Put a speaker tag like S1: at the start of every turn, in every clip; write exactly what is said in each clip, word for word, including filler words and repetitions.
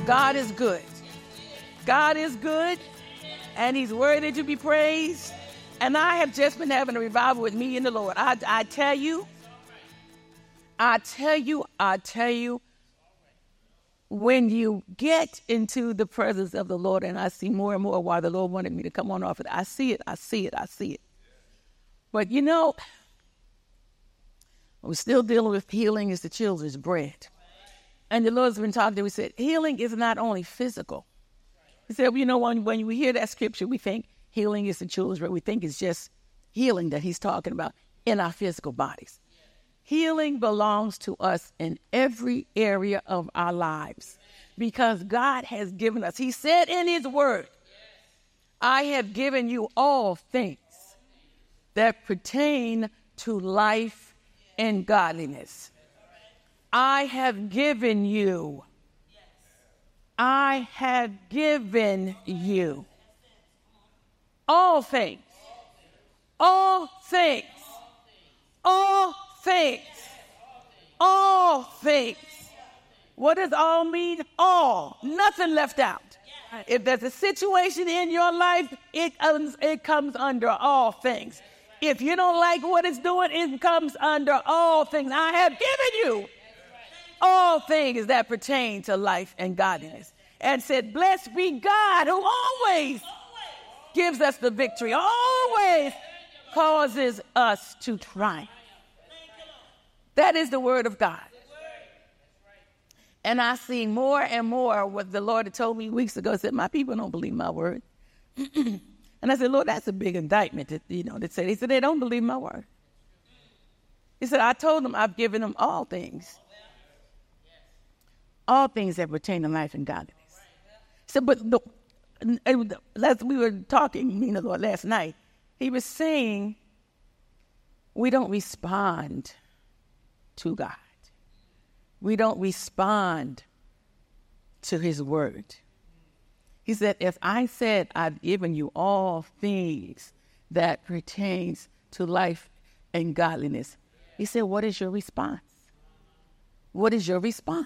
S1: God is good. God is good, and he's worthy to be praised. And I have just been having a revival with me and the Lord. I, I tell you, I tell you, I tell you, when you get into the presence of the Lord, and I see more and more why the Lord wanted me to come on off it. I see it, I see it, I see it. But you know, we're still dealing with healing is the children's bread. And the Lord's been talking to me, he said, healing is not only physical. He said, well, you know, when, when we hear that scripture, we think healing is the children's bread. We think it's just healing that he's talking about in our physical bodies. Healing belongs to us in every area of our lives because God has given us. He said in his word, I have given you all things that pertain to life and godliness. I have given you. I have given you all things. All things. All things. All things. What does all mean? All. Nothing left out. If there's a situation in your life, it comes, it comes under all things. If you don't like what it's doing, it comes under all things. I have given you all things that pertain to life and godliness. And said, blessed be God who always gives us the victory, always causes us to triumph. That is the word of God. And I see more and more what the Lord had told me weeks ago. Said, my people don't believe my word. And I said, Lord, that's a big indictment, to, you know, to say. He said, they don't believe my word. He said, I told them I've given them all things. All things that pertain to life and godliness. He said, but the, as we were talking, you know, last night, he was saying we don't respond to God. We don't respond to his word. He said, if I said I've given you all things that pertains to life and godliness, he said, what is your response? What is your response?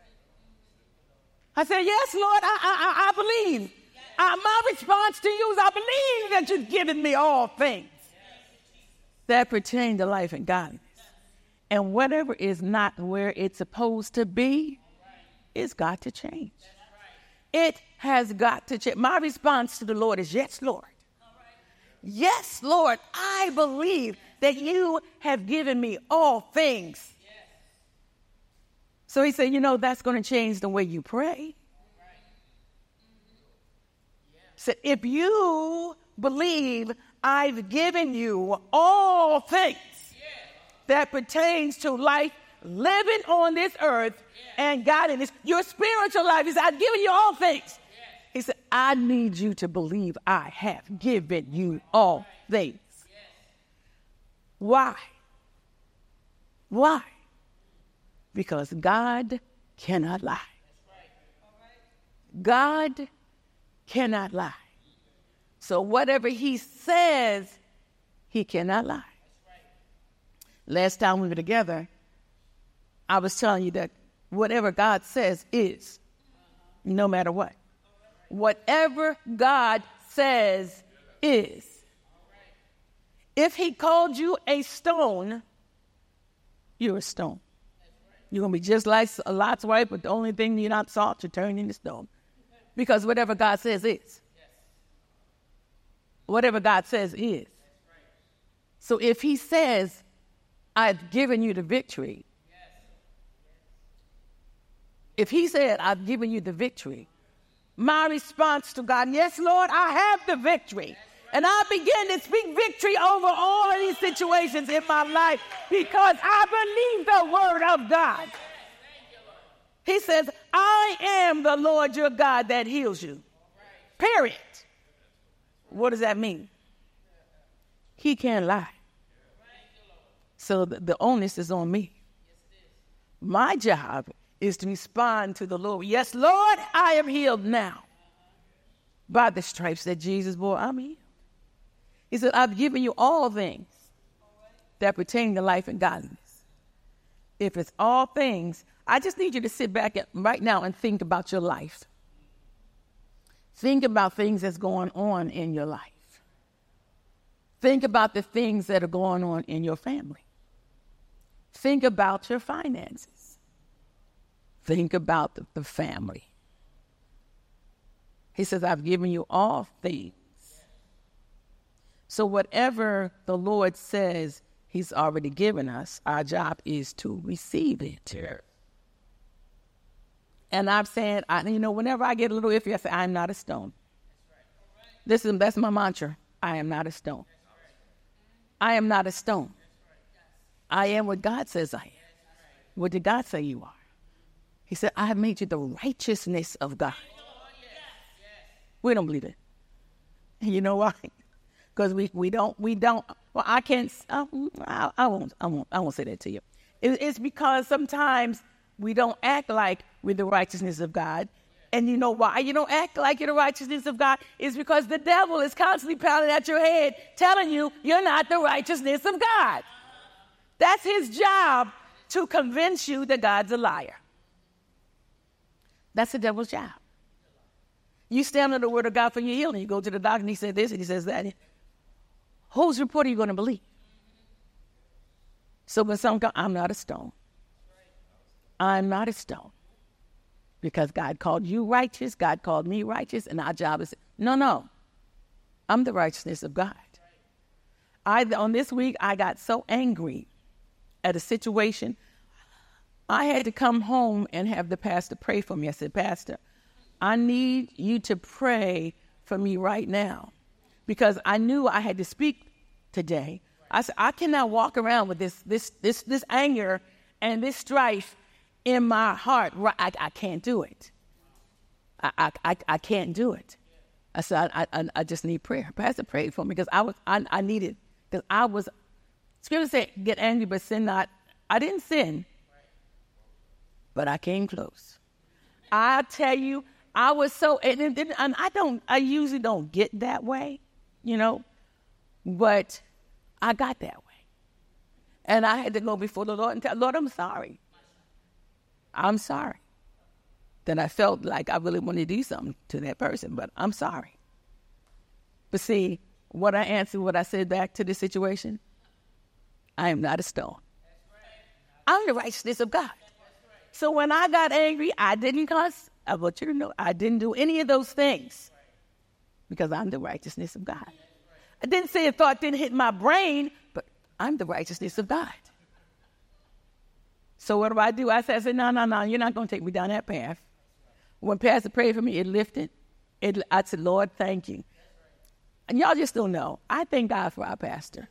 S1: I said, yes, Lord, I, I, I believe. Uh, my response to you is I believe that you've given me all things that pertain to life and godliness. And whatever is not where it's supposed to be, it's got to change. It has got to change. My response to the Lord is, yes, Lord. Yes, Lord, I believe that you have given me all things. So he said, you know, that's going to change the way you pray. So if you believe I've given you all things that pertains to life, living on this earth, and godliness, your spiritual life, he said, I've given you all things. He said, I need you to believe I have given you all things. Why? Why? Because God cannot lie. God cannot lie. So whatever he says, he cannot lie. Last time we were together, I was telling you that whatever God says is, no matter what. Whatever God says is. If he called you a stone, you're a stone. You're going to be just like Lot's wife, but the only thing you're not salt, you're turning into stone. Because whatever God says is. Whatever God says is. So if he says, I've given you the victory. If he said, I've given you the victory, my response to God, yes, Lord, I have the victory. And I begin to speak victory over all of these situations in my life because I believe the word of God. He says, I am the Lord your God that heals you. Period. What does that mean? He can't lie. So the, the onus is on me. My job is to respond to the Lord. Yes, Lord, I am healed now. By the stripes that Jesus bore, I'm healed. He said, I've given you all things that pertain to life and godliness. if it's all things, I just need you to sit back at, right now and think about your life. Think about things that's going on in your life. Think about the things that are going on in your family. Think about your finances. Think about the, the family. He says, I've given you all things. So whatever the Lord says he's already given us, our job is to receive it. And I'm saying, I, you know, whenever I get a little iffy, I say, I'm not a stone. This is, that's my mantra. I am not a stone. I am not a stone. I am what God says I am. What did God say you are? He said, I have made you the righteousness of God. We don't believe it. And you know why? Because we, we don't, we don't, well, I can't, I, I, I won't, I won't, I won't say that to you. It, it's because sometimes we don't act like we're the righteousness of God. And you know why you don't act like you're the righteousness of God? Is because the devil is constantly pounding at your head, telling you you're not the righteousness of God. That's his job, to convince you that God's a liar. That's the devil's job. You stand on the word of God for your healing. You go to the doctor and he said this and he says that. Whose report are you going to believe? So when some come, I'm not a stone. I'm not a stone. Because God called you righteous, God called me righteous, and our job is, no, no. I'm the righteousness of God. I on this week, I got so angry at a situation. I had to come home and have the pastor pray for me. I said, Pastor, I need you to pray for me right now, because I knew I had to speak today. I said, I cannot walk around with this this this this anger and this strife in my heart. I, I can't do it. I, I I can't do it. I said, I I, I just need prayer. Pastor prayed for me because I was I, I needed, because I was, Scripture said, get angry but sin not. I didn't sin, but I came close. I tell you, I was so, and, and, and I don't, I usually don't get that way, you know, but I got that way. And I had to go before the Lord and tell, Lord, I'm sorry. I'm sorry that I felt like I really wanted to do something to that person, but I'm sorry. But see, what I answered, what I said back to the situation, I am not a stone. I'm the righteousness of God. So when I got angry, I didn't cuss. I want you to know I didn't do any of those things because I'm the righteousness of God. I didn't say a thought didn't hit my brain, but I'm the righteousness of God. So what do I do? I said, I said no, no, no, you're not going to take me down that path. When Pastor prayed for me, it lifted. It, I said, Lord, thank you. And y'all just don't know. I thank God for our pastor.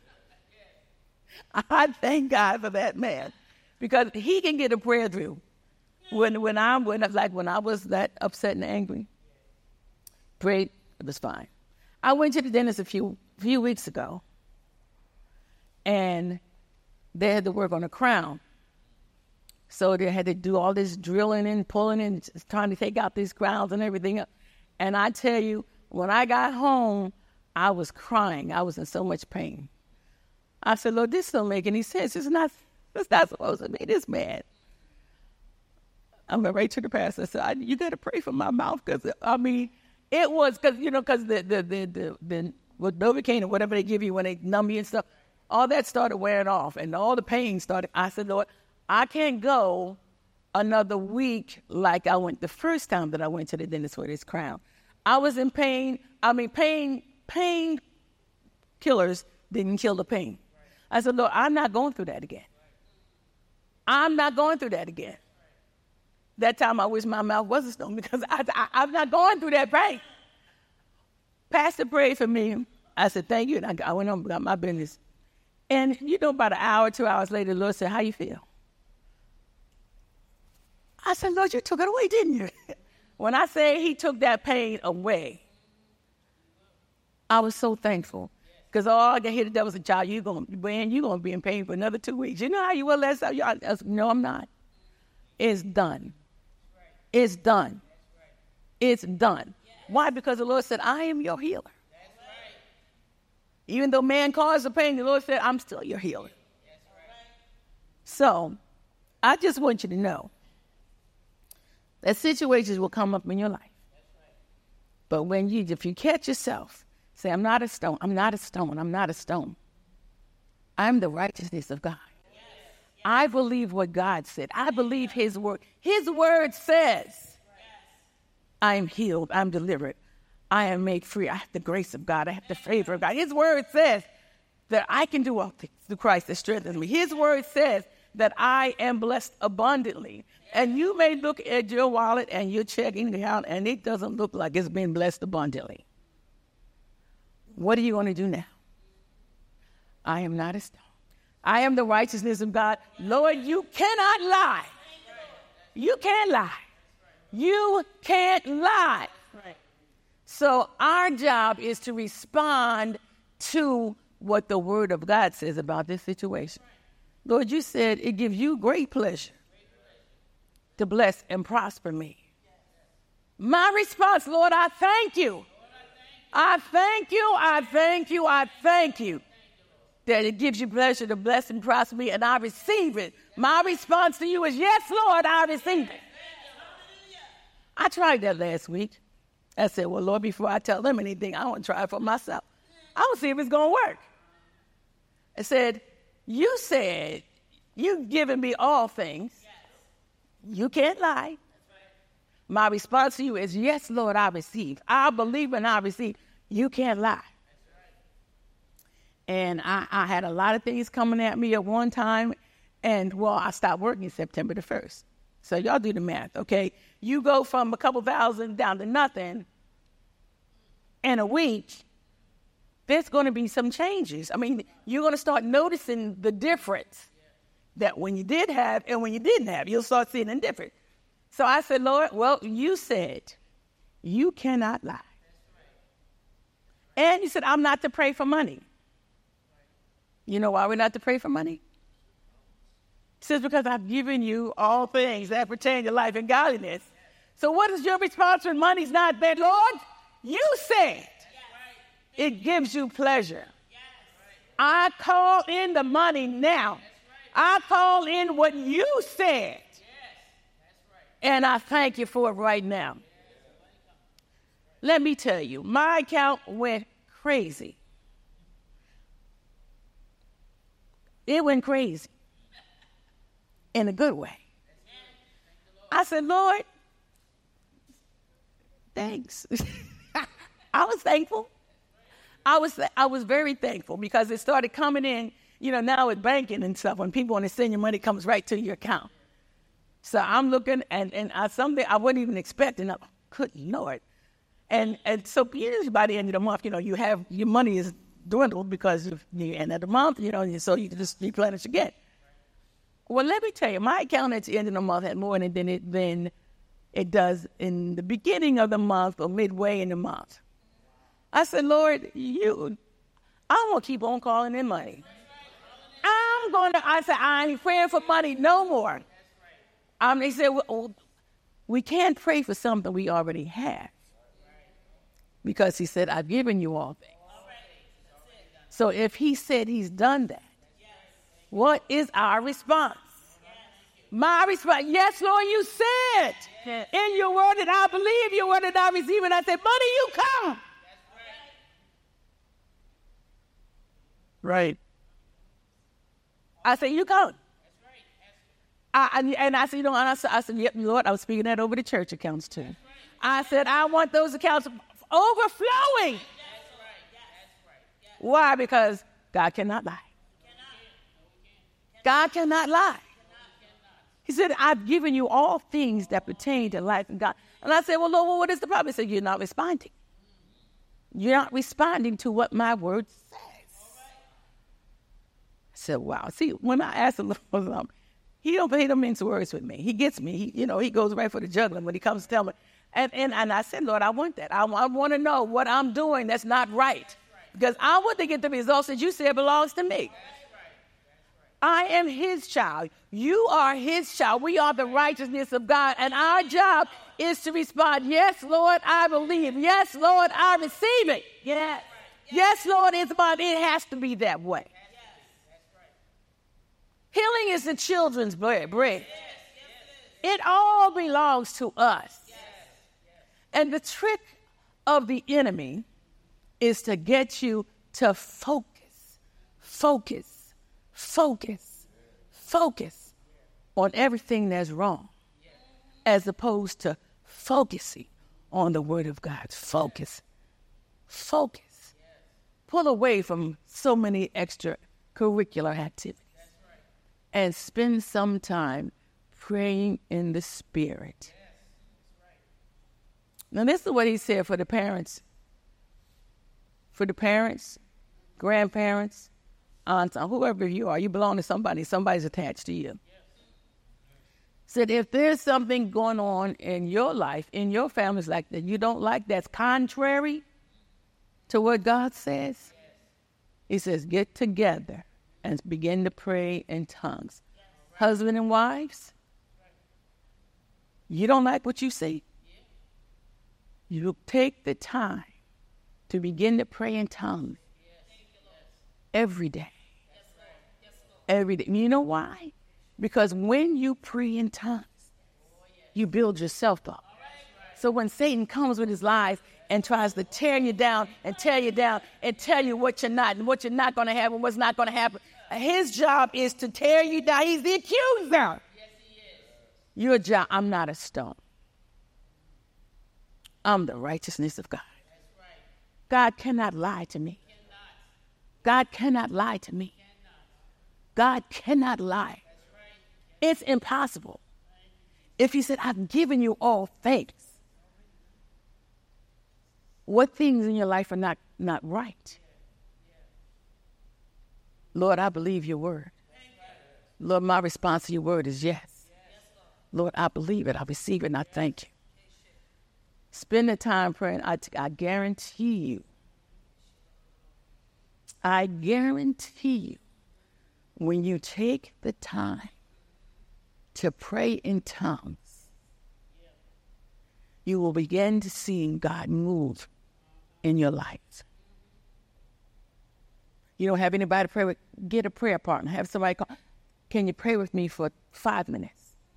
S1: I thank God for that man, because he can get a prayer through. When when I when like when I was that upset and angry, prayed, it was fine. I went to the dentist a few few weeks ago, and they had to work on a crown. So they had to do all this drilling and pulling and trying to take out these crowns and everything. And I tell you, when I got home, I was crying. I was in so much pain. I said, Lord, this don't make any sense. It's not, it's not supposed to be this bad. I went right to the pastor. I said, I, you got to pray for my mouth, because, I mean, it was, because, you know, because the, the, the, the, the with Novocaine or whatever they give you when they numb you and stuff, all that started wearing off, and all the pain started. I said, Lord, I can't go another week like I went the first time that I went to the dentist for this crown. I was in pain. I mean, pain, pain killers didn't kill the pain. I said, Lord, I'm not going through that again. I'm not going through that again. That time I wish my mouth was a stone, because I, I, I'm not going through that pain. Pastor prayed for me. I said, thank you. And I, I went on about my business. And, you know, about an hour, two hours later, the Lord said, how you feel? I said, Lord, you took it away, didn't you? When I say he took that pain away, I was so thankful. Because all I could hear the devil say, child, you're going to man, you're going to be in pain for another two weeks. You know how you were last time? I said, no, I'm not. It's done. It's done. It's done. Why? Because the Lord said, I am your healer. Even though man caused the pain, the Lord said, I'm still your healer. So I just want you to know that situations will come up in your life. But when you, if you catch yourself, say, I'm not a stone, I'm not a stone, I'm not a stone. I'm the righteousness of God. Yes. Yes. I believe what God said. I believe his word. His word says, yes. I am healed, I'm delivered, I am made free. I have the grace of God, I have the favor of God. His word says that I can do all things through Christ that strengthens me. His word says that I am blessed abundantly. And you may look at your wallet and your checking account, and it doesn't look like it's been blessed abundantly. What are you going to do now? I am not a stone. I am the righteousness of God. Lord, you cannot lie. You can't lie. You can't lie. So our job is to respond to what the word of God says about this situation. Lord, you said it gives you great pleasure to bless and prosper me. My response, Lord, I thank you. I thank you, I thank you, I thank you that it gives you pleasure to bless and prosper me, and I receive it. My response to you is, yes, Lord, I receive it. I tried that last week. I said, well, Lord, before I tell them anything, I want to try it for myself. I want to see if it's going to work. I said, you said you've given me all things. You can't lie. My response to you is, yes, Lord, I receive. I believe and I receive. You can't lie. And I, I had a lot of things coming at me at one time. And, well, I stopped working September the first. So y'all do the math, okay? You go from a couple thousand down to nothing in a week. There's going to be some changes. I mean, you're going to start noticing the difference that when you did have and when you didn't have, you'll start seeing it different. So I said, Lord, well, you said you cannot lie. And you said, I'm not to pray for money. You know why we're not to pray for money? He says, because I've given you all things that pertain to life and godliness. So what is your response when money's not there? Lord, you said it gives you pleasure. I call in the money now. I call in what you said. And I thank you for it right now. Let me tell you, my account went crazy. It went crazy in a good way. I said, Lord, thanks. I was thankful. I was I was very thankful because it started coming in. You know, now with banking and stuff, when people want to send your money, it comes right to your account. So I'm looking, and, and I, something I wasn't even expecting. I'm, good Lord. And and so usually by the end of the month, you know, you have, your money is dwindled because of the end of the month, you know, so you can just replenish again. Well, let me tell you, my account at the end of the month had more than it, than it does in the beginning of the month or midway in the month. I said, Lord, you, I'm going to keep on calling in money. I'm going to, I said, I ain't praying for money no more. Um, they said, well, we can't pray for something we already have. Because he said, I've given you all things. So if he said he's done that, what is our response? My response, yes, Lord, you said in your word that I believe your word that I receive. And I said, money, you come. Right. I said, you come. I, and I said, you know, and I said, I said, yep, Lord, I was speaking that over the church accounts too. I said, I want those accounts overflowing. Why? Because God cannot lie. God cannot lie. He said, I've given you all things that pertain to life and God. And I said, well, Lord, what is the problem? He said, you're not responding. You're not responding to what my word says. I said, wow. See, when I asked the Lord, um, he don't he don't mince words with me. He gets me. He, you know, he goes right for the juggling when he comes to tell me. And, and, and I said, Lord, I want that. I, I want to know what I'm doing that's not right. Because I want to get the results that you said belongs to me. I am his child. You are his child. We are the righteousness of God. And our job is to respond, yes, Lord, I believe. Yes, Lord, I receive it. Yes. Yes, Lord, it's about, it has to be that way. Healing is the children's bread. bread. It all belongs to us. And the trick of the enemy is to get you to focus, focus, focus, focus on everything that's wrong, as opposed to focusing on the Word of God. Focus, focus. Pull away from so many extracurricular activities and spend some time praying in the Spirit. Now, this is what he said for the parents. For the parents, grandparents, aunts, whoever you are, you belong to somebody. Somebody's attached to you. Said if there's something going on in your life, in your families like that you don't like, that's contrary to what God says, he says, get together and begin to pray in tongues. Husband and wives, you don't like what you see. You take the time to begin to pray in tongues every day. Every day. You know why? Because when you pray in tongues, you build yourself up. So when Satan comes with his lies and tries to tear you down and tear you down and tell you what you're not and what you're not going to have and what's not going to happen, his job is to tear you down. He's the accuser. Your job, I'm not a stone. I'm the righteousness of God. God cannot lie to me. God cannot lie to me. God cannot lie. It's impossible. If he said, I've given you all things, what things in your life are not, not right? Lord, I believe your word. Lord, my response to your word is yes. Lord, I believe it. I receive it, and I thank you. Spend the time praying. I, I guarantee you, I guarantee you, when you take the time to pray in tongues, you will begin to see God move in your life. You don't have anybody to pray with, get a prayer partner. Have somebody call, can you pray with me for five minutes?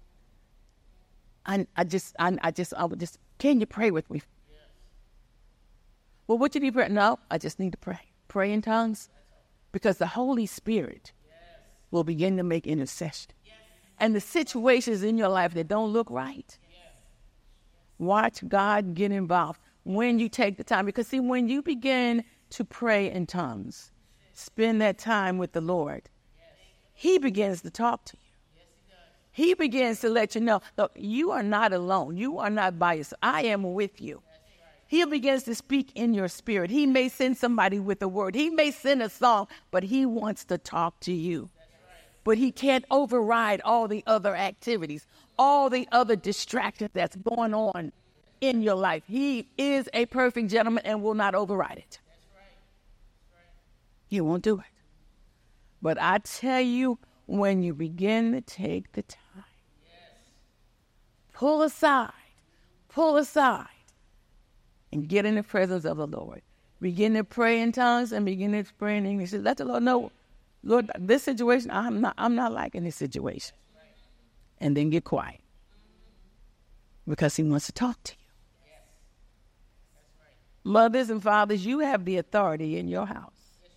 S1: I, I just, I, I just, I would just, can you pray with me? Well, what you need to pray? No, I just need to pray. Pray in tongues, because the Holy Spirit will begin to make intercession. And the situations in your life that don't look right, watch God get involved when you take the time. Because see, when you begin to pray in tongues, spend that time with the Lord, he begins to talk to you. He begins to let you know, look, you are not alone. You are not by yourself. I am with you. He begins to speak in your spirit. He may send somebody with a word. He may send a song, but he wants to talk to you. But he can't override all the other activities, all the other distractions that's going on in your life. He is a perfect gentleman and will not override it. He won't do it. But I tell you, when you begin to take the time, pull aside, pull aside, and get in the presence of the Lord. Begin to pray in tongues and begin to pray in English. Let the Lord know, Lord, this situation, I'm not, I'm not liking this situation. And then get quiet. Because he wants to talk to you. Mothers and fathers, you have the authority in your house.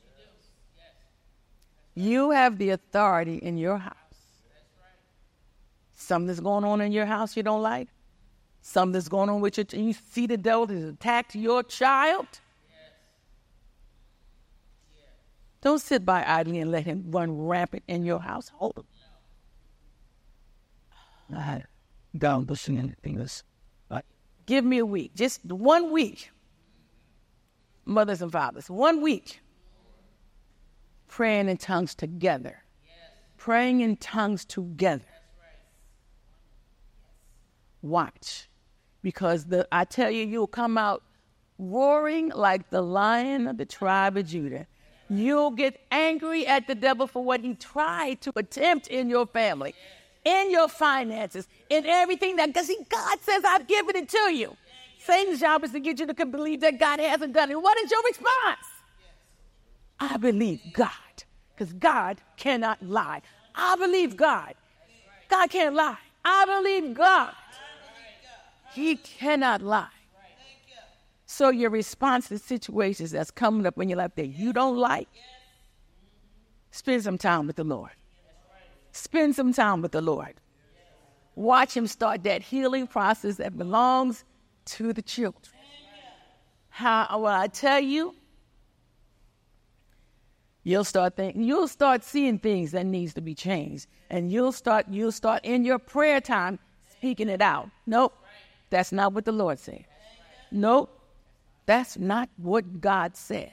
S1: You have the authority in your house. Something's going on in your house you don't like. Something's going on with your, you see the devil has attacked your child. Don't sit by idly and let him run rampant in your household. I don't listen to anything else. Give me a week, just one week. Mothers and fathers, one week. Praying in tongues together. Praying in tongues together. Watch. Because the, I tell you, you'll come out roaring like the lion of the tribe of Judah. You'll get angry at the devil for what he tried to attempt in your family, in your finances, in everything that, because God says, I've given it to you. Satan's job is to get you to believe that God hasn't done it. What is your response? I believe God, because God cannot lie. I believe God. God can't lie. I believe God. He cannot lie. So your response to situations that's coming up in your life that you don't like, spend some time with the Lord. Spend some time with the Lord. Watch him start that healing process that belongs to the children. How, well, I tell you, you'll start thinking, you'll start seeing things that needs to be changed. And you'll start, you'll start in your prayer time speaking it out. Nope, that's not what the Lord said. Nope, that's not what God says.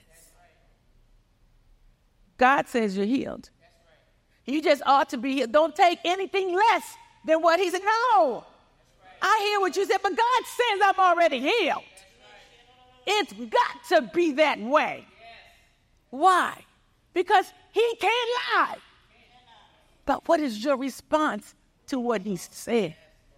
S1: God says you're healed. You just ought to be healed. Don't take anything less than what he said. No, I hear what you said, but God says I'm already healed. It's got to be that way. Why? Because he can't lie. But what is your response to what he said?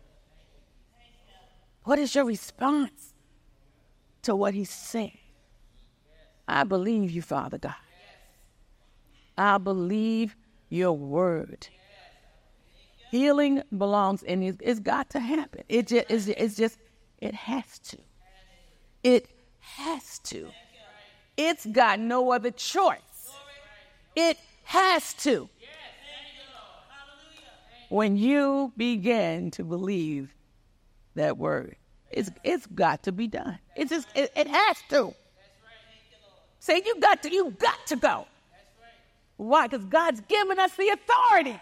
S1: What is your response to what he said? I believe you, Father God. I believe your word. Healing belongs, and it, it's got to happen. It just, it's, it's just, it has to. It has to. It's got no other choice. It has to. When you begin to believe that word, it's it's got to be done. It's just it, it has to. Say you got to you got to go. Why? Because God's given us the authority.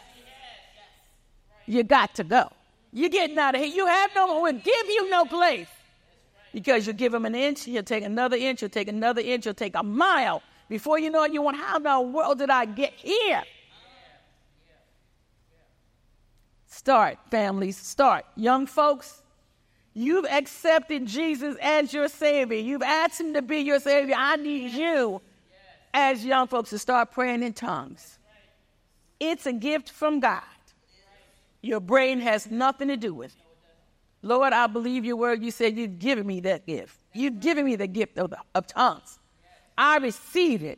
S1: You got to go. You're getting out of here. You have no one. Give you no place. Because you give him an inch, he'll take another inch, he'll take another inch, he'll take a mile. Before you know it, you want, how in the world did I get here? Start, families, start. Young folks, you've accepted Jesus as your Savior. You've asked him to be your Savior. I need you, as young folks, to start praying in tongues. It's a gift from God. Your brain has nothing to do with it. Lord, I believe your word. You said you've given me that gift. You've given me the gift of, the, of tongues. I receive it.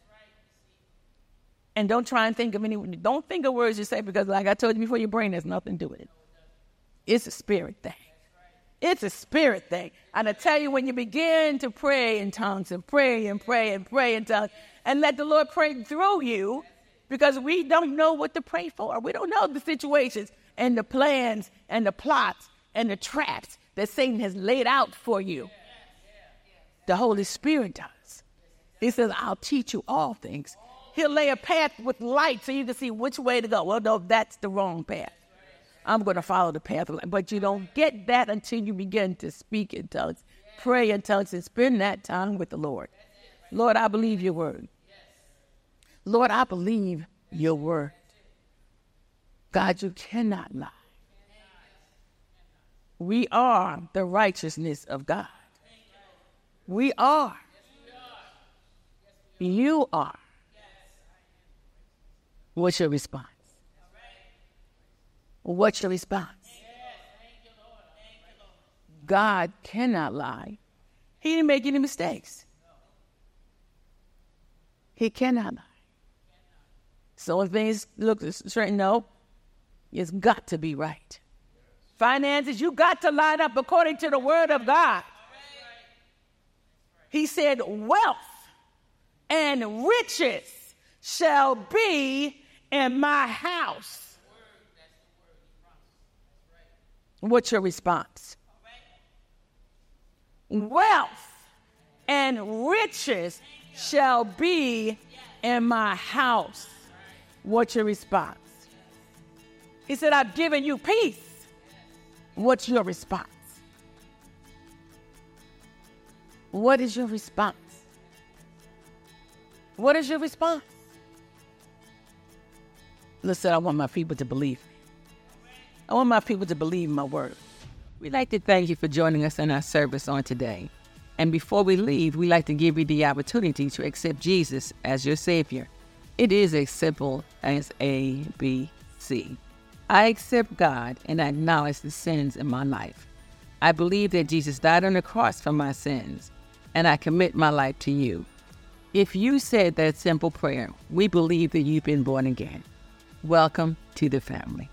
S1: And don't try and think of any, don't think of words you say, because like I told you before, your brain has nothing to do with it. It's a spirit thing. It's a spirit thing. And I tell you, when you begin to pray in tongues and pray and pray and pray in tongues and let the Lord pray through you, because we don't know what to pray for. We don't know the situations and the plans and the plots and the traps that Satan has laid out for you. The Holy Spirit does. He says, I'll teach you all things. He'll lay a path with light so you can see which way to go. Well, no, that's the wrong path. I'm going to follow the path of light. But you don't get that until you begin to speak in tongues, pray in tongues, and spend that time with the Lord. Lord, I believe your word. Lord, I believe your word. God, you cannot lie. We are the righteousness of God. We are. You are. What's your response? What's your response? God cannot lie. He didn't make any mistakes. He cannot lie. So when things look straight, no, it's got to be right. Finances, you got to line up according to the word of God. He said, wealth and riches shall be in my house. What's your response? Wealth and riches shall be in my house. What's your response? He said, I've given you peace. What's your response? What is your response? What is your response? Listen, I want my people to believe me. I want my people to believe my word. We'd like to thank you for joining us in our service on today. And before we leave, we'd like to give you the opportunity to accept Jesus as your Savior. It is as simple as A, B, C. I accept God and I acknowledge the sins in my life. I believe that Jesus died on the cross for my sins, and I commit my life to you. If you said that simple prayer, we believe that you've been born again. Welcome to the family.